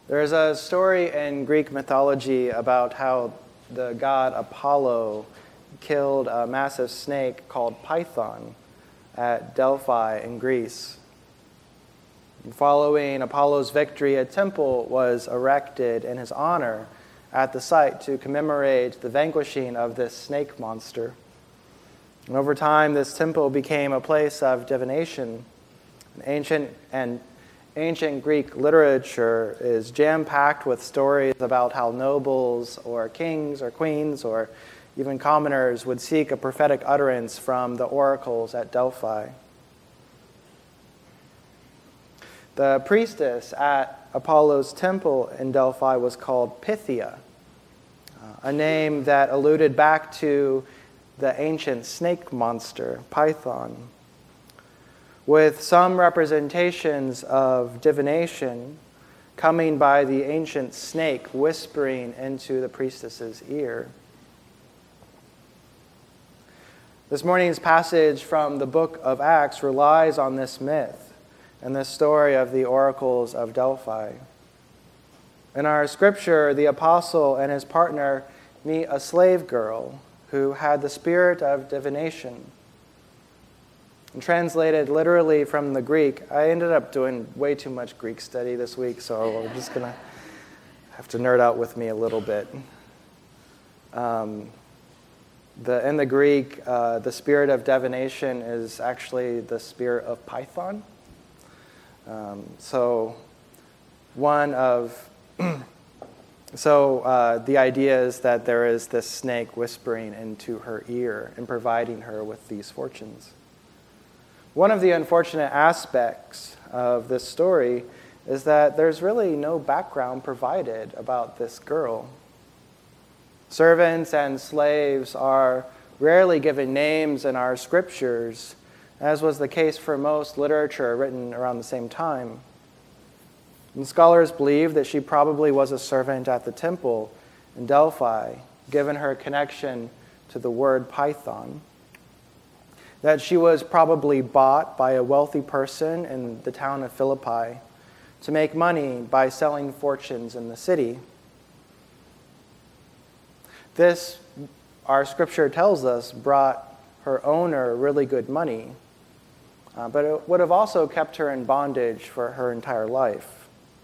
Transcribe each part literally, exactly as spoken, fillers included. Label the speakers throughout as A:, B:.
A: There's a story in Greek mythology about how the god Apollo killed a massive snake called Python at Delphi in Greece. And following Apollo's victory, a temple was erected in his honor at the site to commemorate the vanquishing of this snake monster. And over time, this temple became a place of divination. Ancient and Ancient Greek literature is jam-packed with stories about how nobles or kings or queens or even commoners would seek a prophetic utterance from the oracles at Delphi. The priestess at Apollo's temple in Delphi was called Pythia, a name that alluded back to the ancient snake monster, Python, with some representations of divination coming by the ancient snake whispering into the priestess's ear. This morning's passage from the book of Acts relies on this myth and this story of the oracles of Delphi. In our scripture, the apostle and his partner meet a slave girl who had the spirit of divination. And translated literally from the Greek, I ended up doing way too much Greek study this week, so I'm just going to have to nerd out with me a little bit. Um, the, in the Greek, uh, the spirit of divination is actually the spirit of Python. Um, so one of... so uh, the idea is that there is this snake whispering into her ear and providing her with these fortunes. One of the unfortunate aspects of this story is that there's really no background provided about this girl. Servants and slaves are rarely given names in our scriptures, as was the case for most literature written around the same time. And scholars believe that she probably was a servant at the temple in Delphi, given her connection to the word Python. That she was probably bought by a wealthy person in the town of Philippi to make money by selling fortunes in the city. This, our scripture tells us, brought her owner really good money, uh, but it would have also kept her in bondage for her entire life.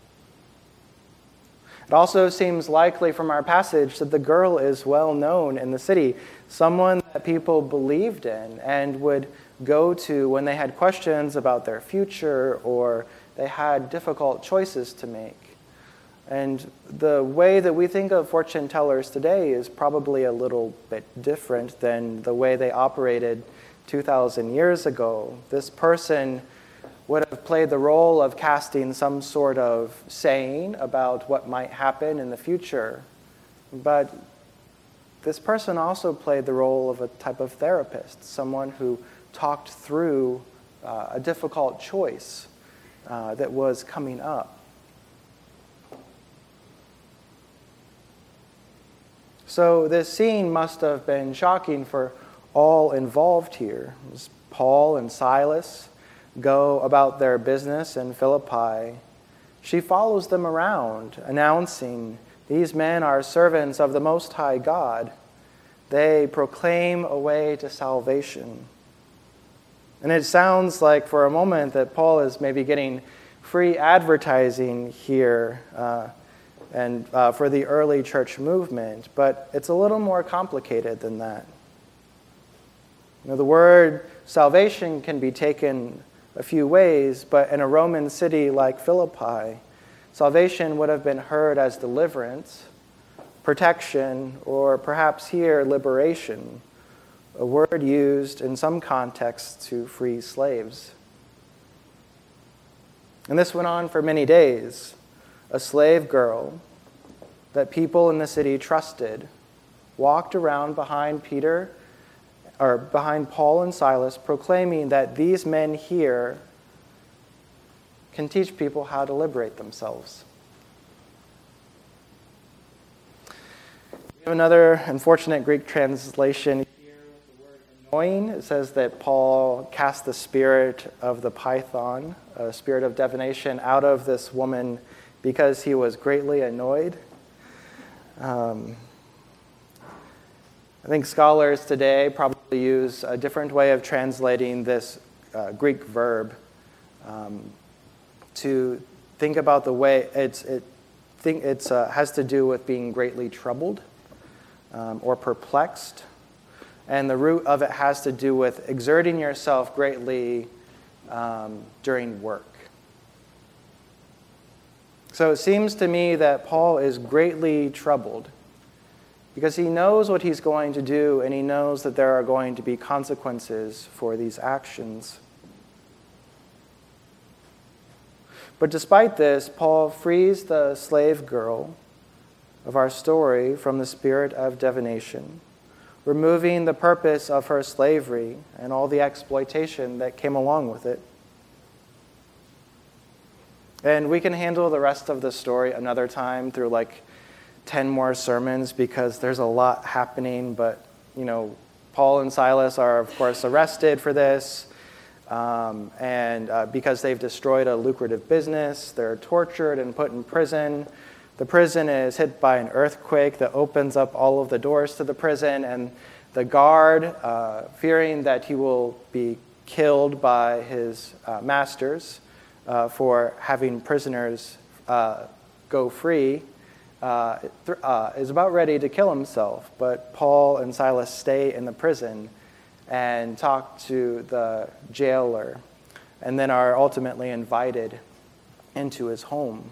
A: It also seems likely from our passage that the girl is well known in the city, someone that people believed in and would go to when they had questions about their future or they had difficult choices to make. And the way that we think of fortune tellers today is probably a little bit different than the way they operated two thousand years ago. This person would have played the role of casting some sort of saying about what might happen in the future. But this person also played the role of a type of therapist, someone who talked through uh, a difficult choice uh, that was coming up. So this scene must have been shocking for all involved here. As Paul and Silas go about their business in Philippi, she follows them around, announcing, "These men are servants of the Most High God. They proclaim a way to salvation." And it sounds like for a moment that Paul is maybe getting free advertising here uh, and uh, for the early church movement, but it's a little more complicated than that. You know, the word salvation can be taken a few ways, but in a Roman city like Philippi, salvation would have been heard as deliverance, protection, or perhaps here, liberation, a word used in some contexts to free slaves. And this went on for many days. A slave girl that people in the city trusted walked around behind Peter or behind Paul and Silas, proclaiming that these men here can teach people how to liberate themselves. We have another unfortunate Greek translation here with the word annoying. It says that Paul cast the spirit of the python, a spirit of divination, out of this woman because he was greatly annoyed. Um, I think scholars today probably use a different way of translating this uh, Greek verb um, to think about the way it's it think it's uh, has to do with being greatly troubled um, or perplexed, and the root of it has to do with exerting yourself greatly um, during work. So it seems to me that Paul is greatly troubled because he knows what he's going to do, and he knows that there are going to be consequences for these actions. But despite this, Paul frees the slave girl of our story from the spirit of divination, removing the purpose of her slavery and all the exploitation that came along with it. And we can handle the rest of the story another time through like ten more sermons because there's a lot happening. But, you know, Paul and Silas are, of course, arrested for this. Um, and uh, because they've destroyed a lucrative business, they're tortured and put in prison. The prison is hit by an earthquake that opens up all of the doors to the prison, and the guard, uh, fearing that he will be killed by his uh, masters uh, for having prisoners uh, go free, uh, th- uh, is about ready to kill himself. But Paul and Silas stay in the prison and talk to the jailer, and then are ultimately invited into his home.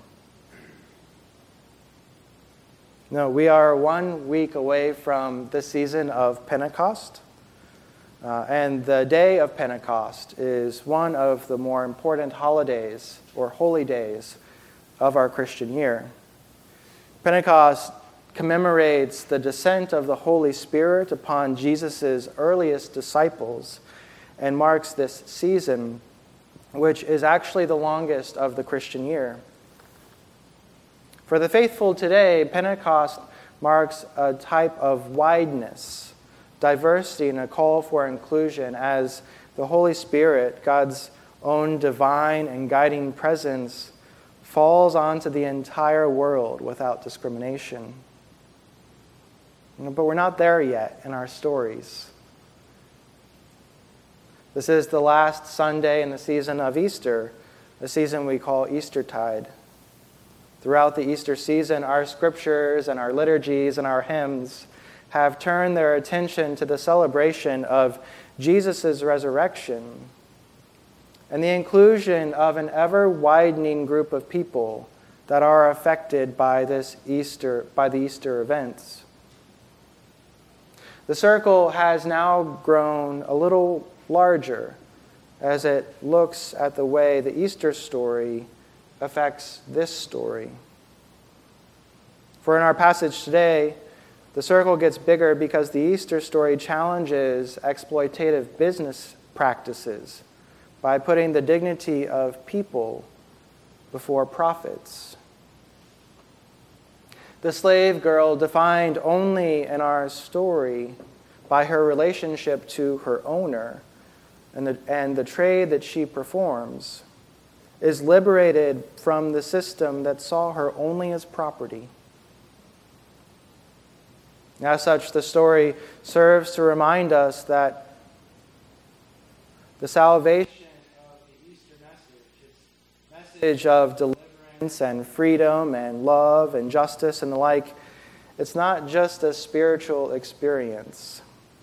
A: No, we are one week away from the season of Pentecost, uh, and the day of Pentecost is one of the more important holidays or holy days of our Christian year. Pentecost commemorates the descent of the Holy Spirit upon Jesus' earliest disciples and marks this season, which is actually the longest of the Christian year. For the faithful today, Pentecost marks a type of wideness, diversity, and a call for inclusion as the Holy Spirit, God's own divine and guiding presence, falls onto the entire world without discrimination. But we're not there yet in our stories. This is the last Sunday in the season of Easter, the season we call Eastertide. Throughout the Easter season, our scriptures and our liturgies and our hymns have turned their attention to the celebration of Jesus' resurrection and the inclusion of an ever-widening group of people that are affected by this Easter, by the Easter events. The circle has now grown a little larger as it looks at the way the Easter story affects this story. For in our passage today, the circle gets bigger because the Easter story challenges exploitative business practices by putting the dignity of people before profits. The slave girl, defined only in our story by her relationship to her owner and the, and the trade that she performs, is liberated from the system that saw her only as property. As such, the story serves to remind us that the salvation of the Easter message is a message of deliverance and freedom and love and justice and the like. It's not just a spiritual experience.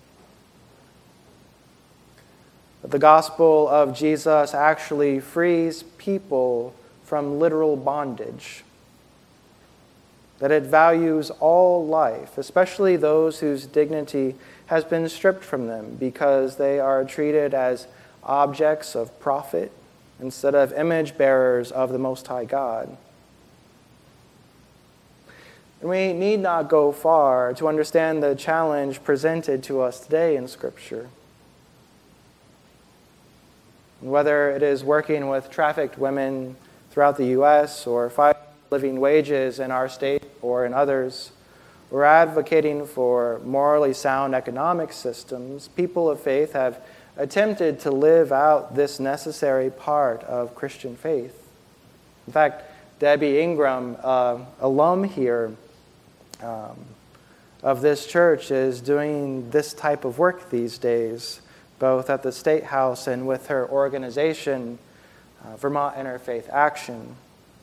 A: But the gospel of Jesus actually frees people from literal bondage. That it values all life, especially those whose dignity has been stripped from them because they are treated as objects of profit instead of image bearers of the Most High God. And we need not go far to understand the challenge presented to us today in Scripture. Whether it is working with trafficked women throughout the U S or fighting living wages in our state or in others, or advocating for morally sound economic systems, people of faith have attempted to live out this necessary part of Christian faith. In fact, Debbie Ingram, uh, alum here um, of this church, is doing this type of work these days, both at the State House and with her organization, uh, Vermont Interfaith Action.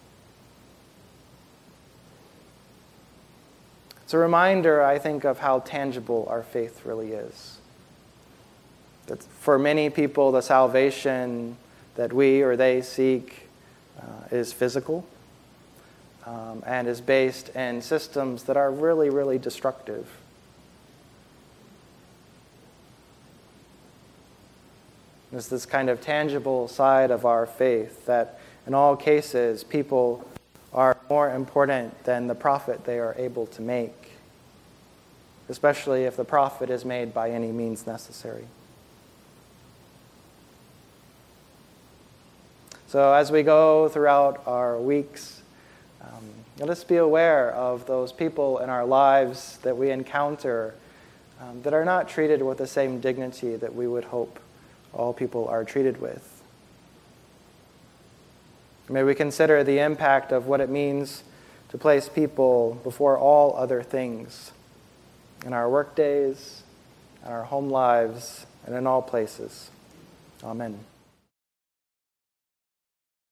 A: It's a reminder, I think, of how tangible our faith really is. That for many people, the salvation that we or they seek uh, is physical um, and is based in systems that are really, really destructive. There's this kind of tangible side of our faith that in all cases, people are more important than the profit they are able to make, especially if the profit is made by any means necessary. So as we go throughout our weeks, um, let us be aware of those people in our lives that we encounter um, that are not treated with the same dignity that we would hope all people are treated with. May we consider the impact of what it means to place people before all other things in our work days, in our home lives, and in all places. Amen.